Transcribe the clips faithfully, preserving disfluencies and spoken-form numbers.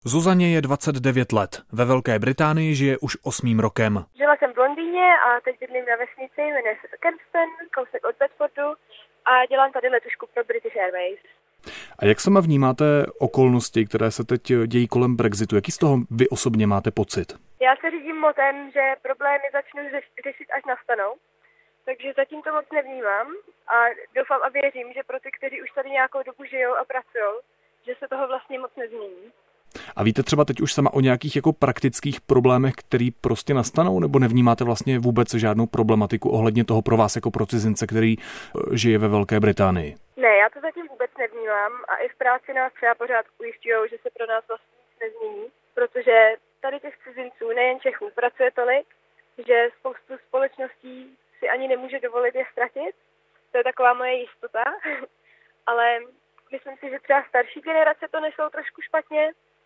Zuzaně je dvacet devět let. Ve Velké Británii žije už osmým rokem. Žila jsem v Londýně a teď bydlím na vesnici, jmenuje se Kempston, kousek od Bedfordu a dělám tady letušku pro British Airways. A jak sama vnímáte okolnosti, které se teď dějí kolem Brexitu? Jaký z toho vy osobně máte pocit? Já se řídím motem, že problémy začnu řešit, až nastanou, takže zatím to moc nevnímám a doufám a věřím, že pro ty, kteří už tady nějakou dobu žijou a pracují, že se toho vlastně moc nezmění. A víte třeba teď už sama o nějakých jako praktických problémech, který prostě nastanou, nebo nevnímáte vlastně vůbec žádnou problematiku ohledně toho pro vás jako pro cizince, který žije ve Velké Británii? Ne, já to zatím vůbec nevnímám a i v práci nás třeba pořád ujišťují, že se pro nás vlastně nic nezmění, protože tady těch cizinců, nejen Čechů, pracuje tolik, že spoustu společností si ani nemůže dovolit je ztratit. To je taková moje jistota, ale myslím si, že třeba starší generace to nesou trošku špatně.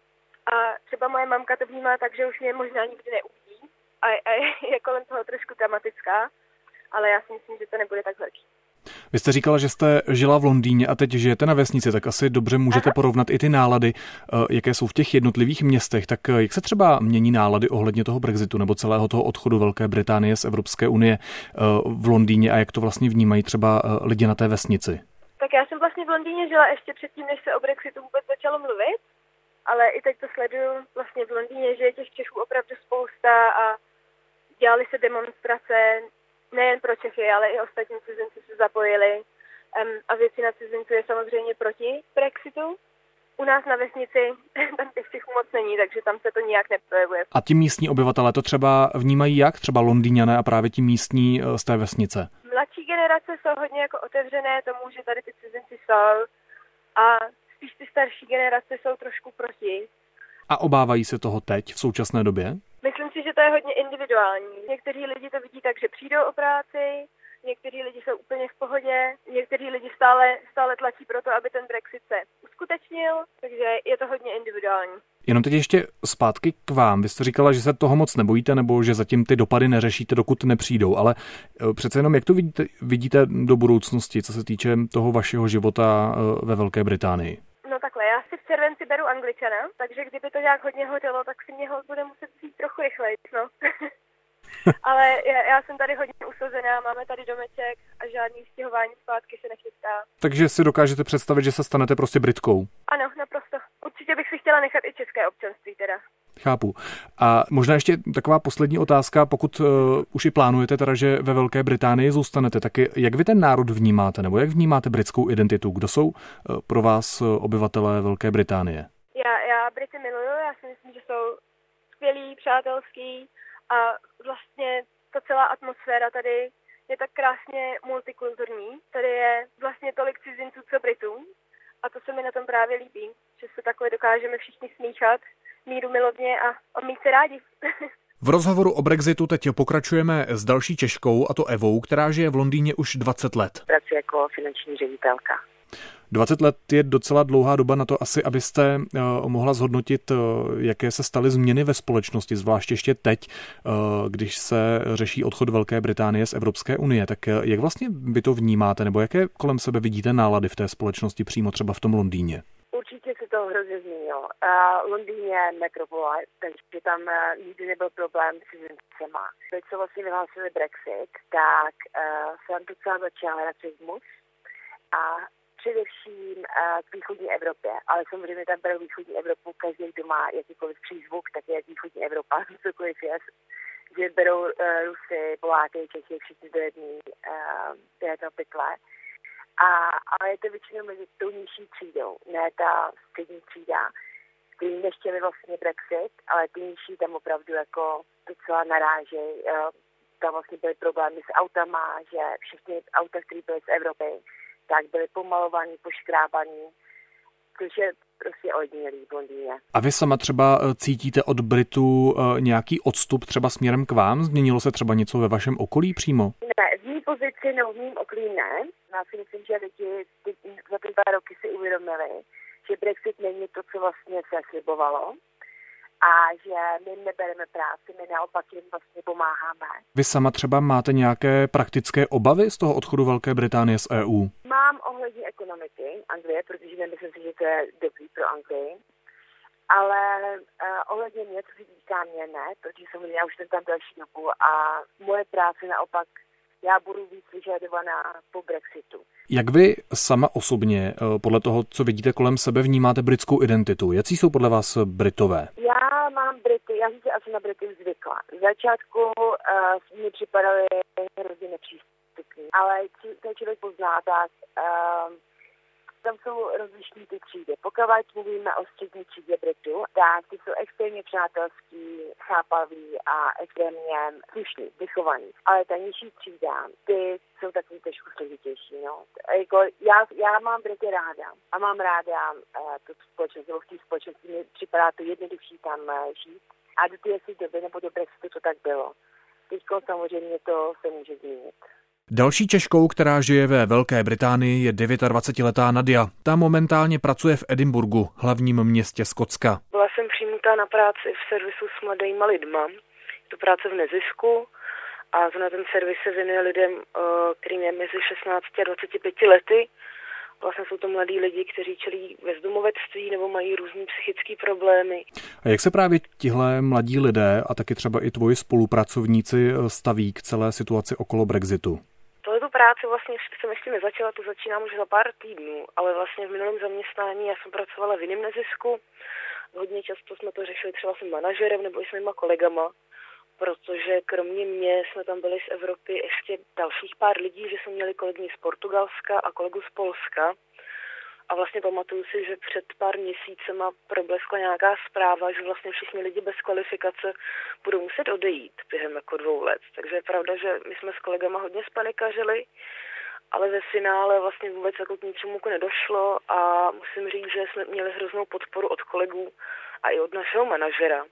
A třeba moje mamka to vnímá tak, že už mě možná nikdy neuvidí a, a je kolem toho trošku dramatická, ale já si myslím, že to nebude tak velký. Vy jste říkala, že jste žila v Londýně a teď žijete na vesnici, tak asi dobře můžete Aha. porovnat i ty nálady, jaké jsou v těch jednotlivých městech. Tak jak se třeba mění nálady ohledně toho Brexitu nebo celého toho odchodu Velké Británie z Evropské unie v Londýně a jak to vlastně vnímají třeba lidi na té vesnici? Tak já jsem vlastně v Londýně žila ještě předtím, než se o Brexitu vůbec začalo mluvit. Ale i teď to sleduju vlastně v Londýně, že je těch Čechů opravdu spousta a dělali se demonstrace nejen pro Čechy, ale i ostatní cizinci se zapojili. Um, a většina cizinců je samozřejmě proti Brexitu. U nás na vesnici tam těch Čechů moc není, takže tam se to nijak neprojevuje. A ti místní obyvatelé to třeba vnímají jak? Třeba Londýňané a právě ti místní z té vesnice? Mladší generace jsou hodně jako otevřené tomu, že tady ty cizinci jsou a spíš ty starší generace jsou trošku proti. A obávají se toho teď, v současné době? Myslím si, že to je hodně individuální. Někteří lidi to vidí tak, že přijdou o práci, někteří lidi jsou úplně v pohodě, někteří lidi stále, stále tlačí pro to, aby ten Brexit se uskutečnil, takže je to hodně individuální. Jenom teď ještě zpátky k vám. Vy jste říkala, že se toho moc nebojíte, nebo že zatím ty dopady neřešíte, dokud nepřijdou, ale přece jenom jak to vidíte, vidíte do budoucnosti, co se týče toho vašeho života ve Velké Británii? No takhle, já si v červenci beru Angličana, takže kdyby to nějak hodně hořelo, tak si mě ho bude muset vzít trochu rychleji, no. Ale já, já jsem tady hodně usazená, máme tady domeček a žádný stěhování zpátky se nechystá. Takže si dokážete představit, že se stanete prostě Britkou? Ano, naprosto. Určitě bych si chtěla nechat i české občanství teda. Chápu. A možná ještě taková poslední otázka, pokud uh, už i plánujete teda, že ve Velké Británii zůstanete, tak jak vy ten národ vnímáte, nebo jak vnímáte britskou identitu? Kdo jsou uh, pro vás uh, obyvatelé Velké Británie? Já, já Brity miluju, já si myslím, že jsou skvělí, přátelský a vlastně ta celá atmosféra tady je tak krásně multikulturní. Tady je vlastně tolik cizinců, co Britů a to se mi na tom právě líbí, že se takhle dokážeme všichni smíchat míru milovně a, a mít se rádi. V rozhovoru o Brexitu teď pokračujeme s další Češkou, a to Evou, která žije v Londýně už dvacet let. Pracuji jako finanční ředitelka. dvacet let je docela dlouhá doba na to asi, abyste uh, mohla zhodnotit, uh, jaké se staly změny ve společnosti, zvláště ještě teď, uh, když se řeší odchod Velké Británie z Evropské unie. Tak uh, jak vlastně vy to vnímáte, nebo jaké kolem sebe vidíte nálady v té společnosti přímo třeba v tom Londýně? Určitě se to hrozně změnilo. Uh, Londýn je metropola, takže tam uh, nikdy nebyl problém s cizincema. Teď se vlastně vyhlásili Brexit, tak uh, jsem docela začala rasismus a především uh, k východní Evropě, ale samozřejmě tam pro východní Evropu každý, kdo má jakýkoliv přízvuk, tak je východní Evropa, cokoliv je, že berou uh, Rusy, Poláky, Čechy, všichni do jedné uh, jedno pytle. A, ale je to většinou mezi tou nižší třídou, ne ta střední třída, který nechtěli vlastně Brexit, ale ty nižší tam opravdu jako docela narážejí. Uh, tam vlastně byly problémy s autama, že všechny auta, které byly z Evropy, tak byly pomalovaný, poškrábaný, což je prostě ojedinělý v Londýně. A vy sama třeba cítíte od Britů nějaký odstup třeba směrem k vám? Změnilo se třeba něco ve vašem okolí přímo? Ne, v mý pozici, no v mým okolí ne. Já si myslím, že lidi za ty dva roky si uvědomili, že Brexit není to, co vlastně se slibovalo. A že my nebereme práci, my naopak jim vlastně pomáháme. Vy sama třeba máte nějaké praktické obavy z toho odchodu Velké Británie z E U? Mám ohledně ekonomiky Anglie, protože nemyslím si, že to je dobrý pro Anglii. Ale uh, ohledně mě, co se týká mě, ne, protože samozřejmě já už jsem tam další dobu a moje práce naopak, já budu víc vyžadovaná po Brexitu. Jak vy sama osobně, podle toho, co vidíte kolem sebe, vnímáte britskou identitu? Jací jsou podle vás Britové? Já mám Brity, já jsem se asi na Brity zvykla. V začátku uh, mi připadaly hrozně nepřístupný, ale to člověk pozná, tak uh, tam jsou rozlišní ty třídy. Pokud mluvíme o střední třídě Britů, tak ty jsou extrémně přátelský, chápaví a extrémně slušní, vychovaní. Ale ta nižší třída, ty jsou takový trošku složitější. No. Jako já, já mám Brity ráda a mám ráda uh, tu společnost, nebo v té společnosti mi připadá to jednodušší tam uh, žít. A do té asi doby nebo do Brexitu to tak bylo. Teď samozřejmě to se může změnit. Další Češkou, která žije ve Velké Británii, je dvacetidevítiletá Nadia. Ta momentálně pracuje v Edinburghu, hlavním městě Skotska. Byla jsem přijmutá na práci v servisu s mladýma lidma. Je to práce v nezisku a zrovna ten servis se věnuje lidem, kterým je mezi šestnácti a dvaceti pěti lety. Vlastně jsou to mladí lidi, kteří čelí bezdomovectví nebo mají různý psychické problémy. A jak se právě tihle mladí lidé a taky třeba i tvoji spolupracovníci staví k celé situaci okolo Brexitu? Tohletu práci vlastně jsem ještě nezačala, to začínám už za pár týdnů, ale vlastně v minulém zaměstnání já jsem pracovala v jiném nezisku. Hodně často jsme to řešili třeba s manažerem nebo i s mýma kolegama, protože kromě mě jsme tam byli z Evropy ještě dalších pár lidí, že jsme měli kolegyni z Portugalska a kolegu z Polska. A vlastně pamatuju si, že před pár měsícema probleskla nějaká zpráva, že vlastně všichni lidi bez kvalifikace budou muset odejít během jako dvou let. Takže je pravda, že my jsme s kolegama hodně spanikařili, ale ve finále vlastně vůbec jako k ničemu nedošlo a musím říct, že jsme měli hroznou podporu od kolegů a i od našeho manažera.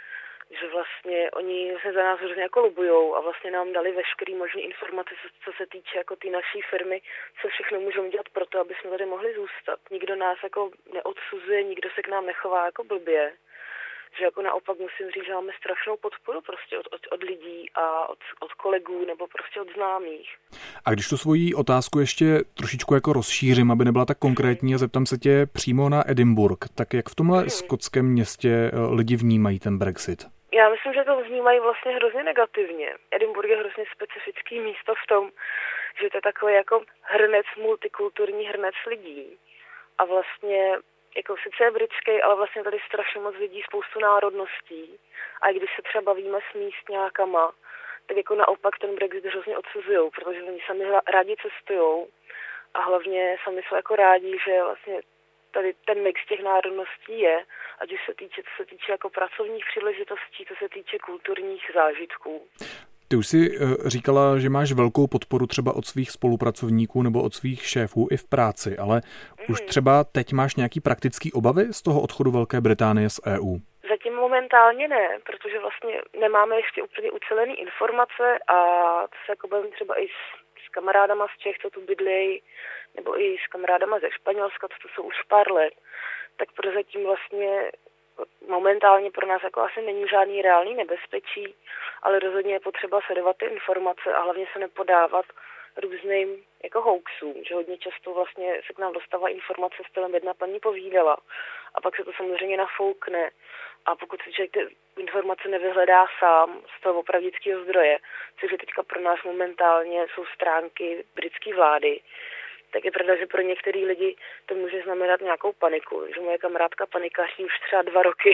Že vlastně oni se za nás hrozně jako lobujou a vlastně nám dali veškerý možný informace, co se týče jako té naší firmy, co všechno můžeme dělat pro to, aby jsme tady mohli zůstat. Nikdo nás jako neodsuzuje, nikdo se k nám nechová jako blbě. Že jako naopak musím říct, že máme strašnou podporu prostě od, od, od lidí a od, od kolegů nebo prostě od známých. A když tu svoji otázku ještě trošičku jako rozšířím, aby nebyla tak konkrétní a zeptám se tě přímo na Edinburgh, tak jak v tomhle hmm. skotském městě lidi vnímají ten Brexit? Já myslím, že to vnímají vlastně hrozně negativně. Edinburgh je hrozně specifický místo v tom, že to je takový jako hrnec, multikulturní hrnec lidí. A vlastně jako sice je britský, ale vlastně tady strašně moc lidí, spoustu národností. A když se třeba bavíme s místňákama, tak jako naopak ten Brexit hrozně odsuzujou, protože oni sami rádi cestujou a hlavně sami jsou jako rádi, že vlastně tady ten mix těch národností je, ať už se týče, co se týče jako pracovních příležitostí, co se týče kulturních zážitků. Ty už si říkala, že máš velkou podporu třeba od svých spolupracovníků nebo od svých šéfů i v práci, ale mm. už třeba teď máš nějaký praktický obavy z toho odchodu Velké Británie z E U? Zatím momentálně ne, protože vlastně nemáme ještě úplně ucelený informace a to se jako bavím třeba i s, s kamarádama z Čech, co tu bydlejí, nebo i s kamarádama ze Španělska, to jsou už pár let, tak prozatím vlastně momentálně pro nás jako asi není žádný reálný nebezpečí, ale rozhodně je potřeba sledovat ty informace a hlavně se nepodávat různým jako hoaxům, že hodně často vlastně se k nám dostává informace stylem jedna paní povídala a pak se to samozřejmě nafoukne a pokud se člověk ty informace nevyhledá sám z toho opravdického zdroje, což je teďka pro nás momentálně jsou stránky britské vlády, tak je pravda, že pro některý lidi to může znamenat nějakou paniku, že moje kamarádka panikaří už třeba dva roky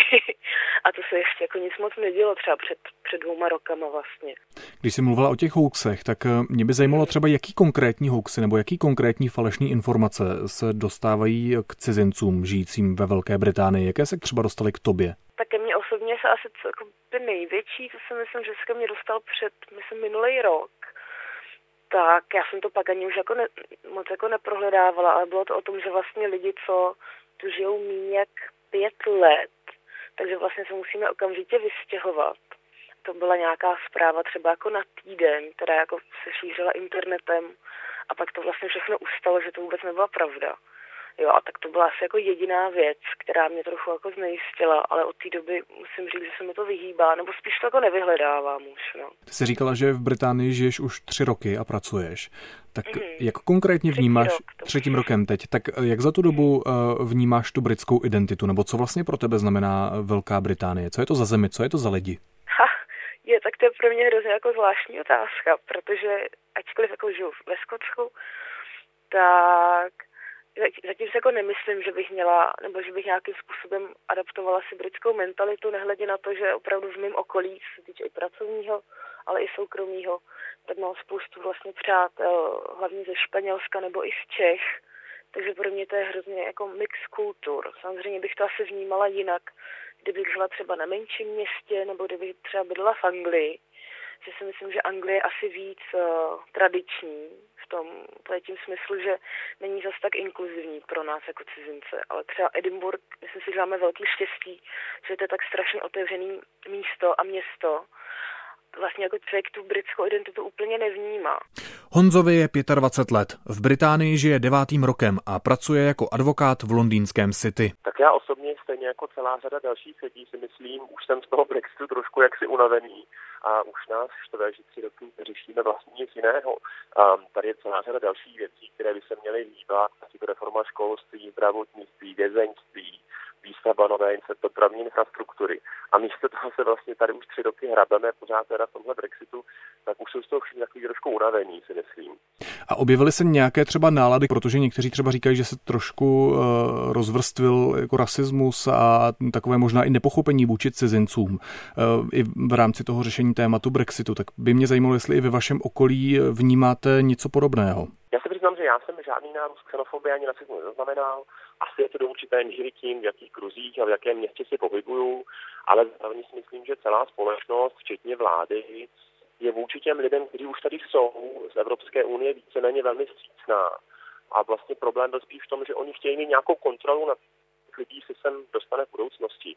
a to se ještě jako nic moc nedělo třeba před, před dvouma rokama vlastně. Když jsi mluvila o těch hoaxech, tak mě by zajímalo třeba, jaký konkrétní hoaxy nebo jaký konkrétní falešné informace se dostávají k cizincům žijícím ve Velké Británii, jaké se třeba dostaly k tobě? Tak ke mně osobně se asi jako by největší, to si myslím, že se ke mně dostal před, myslím, minulý rok. Tak já jsem to pak ani už jako ne, moc jako neprohledávala, ale bylo to o tom, že vlastně lidi, co tu žijou méně jak pět let, takže vlastně se musíme okamžitě vystěhovat. To byla nějaká zpráva třeba jako na týden, která jako se šířila internetem a pak to vlastně všechno ustalo, že to vůbec nebyla pravda. Jo, a tak to byla asi jako jediná věc, která mě trochu jako znejistila, ale od té doby musím říct, že se mi to vyhýbá, nebo spíš to jako nevyhledávám už, no. Ty jsi říkala, že v Británii žiješ už tři roky a pracuješ. Tak mm-hmm. jak konkrétně vnímáš, Třetí rok, třetím rokem teď, tak jak za tu dobu uh, vnímáš tu britskou identitu, nebo co vlastně pro tebe znamená Velká Británie? Co je to za zemi, co je to za lidi? Ha, je, tak to je pro mě hrozně jako zvláštní otázka, protože ačkoliv jako žiju ve Skotsku, tak zatím se jako nemyslím, že bych měla, nebo že bych nějakým způsobem adaptovala si britskou mentalitu, nehledě na to, že opravdu v mém okolí, co se týče i pracovního, ale i soukromého, tak mám spoustu vlastně přátel, hlavně ze Španělska nebo i z Čech, takže pro mě to je hrozně jako mix kultur. Samozřejmě bych to asi vnímala jinak, kdybych žila třeba na menším městě, nebo kdybych třeba bydlela v Anglii, že si myslím, že Anglie je asi víc uh, tradiční v tom tím smyslu, že není zas tak inkluzivní pro nás jako cizince, ale třeba Edinburgh, myslím si, že máme velký štěstí, že to je tak strašně otevřený místo a město, vlastně jako člověk tu britskou identitu úplně nevnímá. Honzovi je dvacet pět let, v Británii žije devátým rokem a pracuje jako advokát v londýnském City. Tak já osobně, stejně jako celá řada dalších lidí, si myslím, už jsem z toho Brexitu trošku jaksi unavený a už nás štve, že tři roky řešíme vlastně nic jiného. Um, tady je celá řada dalších věcí, které by se měly hýbat, jako reforma školství, zdravotnictví, vězeňství, výstavba nové dopravní infrastruktury. A místo toho se vlastně tady už tři roky hrabeme pořád teda v tomhle Brexitu, tak už jsou z toho všichni takový trošku unavení, si myslím. A objevily se nějaké třeba nálady, protože někteří třeba říkají, že se trošku uh, rozvrstvil jako rasismus a takové možná i nepochopení vůči cizincům uh, i v rámci toho řešení tématu Brexitu. Tak by mě zajímalo, jestli i ve vašem okolí vnímáte něco podobného. Já se přiznám, že já jsem žádný nárůst xenofobie ani rasismu nezaznamenal. Asi je to do určité míry tím, v jakých kruzích a v jakém městě si pohybuju, ale zároveň si myslím, že celá společnost, včetně vlády, je vůči těm lidem, kteří už tady jsou z Evropské unie, víceméně velmi vstřícná. A vlastně problém byl spíš v tom, že oni chtějí mít nějakou kontrolu nad lidí, si sem dostane v budoucnosti.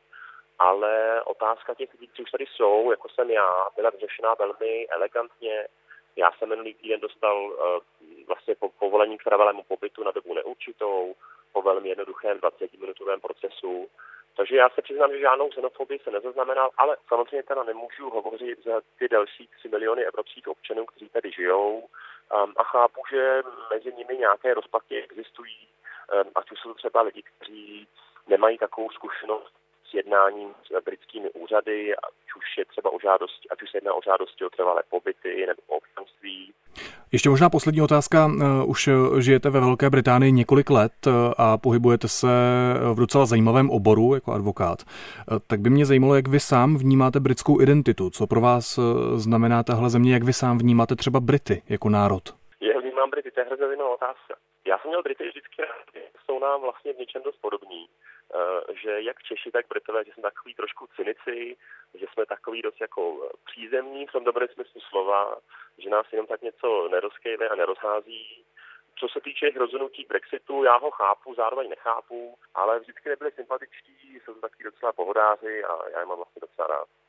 Ale otázka těch lidí, kteří už tady jsou, jako jsem já, byla řešená velmi elegantně. Já jsem minulý týden dostal uh, vlastně po, povolení k trvalému pobytu na dobu neurčitou, po velmi jednoduchém dvacetiminutovém procesu. Takže já se přiznám, že žádnou xenofobii se nezaznamenal, ale samozřejmě teda nemůžu hovořit za ty další tři miliony evropských občanů, kteří tady žijou. Um, a chápu, že mezi nimi nějaké rozpaky existují, um, ať už jsou třeba lidi, kteří nemají takovou zkušenost s jednáním s britskými úřady, ať už je třeba o žádosti, ať už se jedná o žádosti o trvalé pobyty nebo o občanství. Ještě možná poslední otázka. Už žijete ve Velké Británii několik let a pohybujete se v docela zajímavém oboru jako advokát. Tak by mě zajímalo, jak vy sám vnímáte britskou identitu. Co pro vás znamená tahle země, jak vy sám vnímáte třeba Brity jako národ? Já vnímám Brity, to je hrozně zajímavá otázka. Já jsem měl Brity vždycky rád, jsou nám vlastně v něčem dost podobní. Že jak Češi, tak Britové, že jsme takový trošku cynici, že jsme takový dost jako přízemní v tom dobrém smyslu slova, že nás jenom tak něco nerozkejve a nerozhází. Co se týče jejich rozhodnutí Brexitu, já ho chápu, zároveň nechápu, ale vždycky nebyli sympatičtí, jsou to takový docela pohodáři a já je mám vlastně docela rád.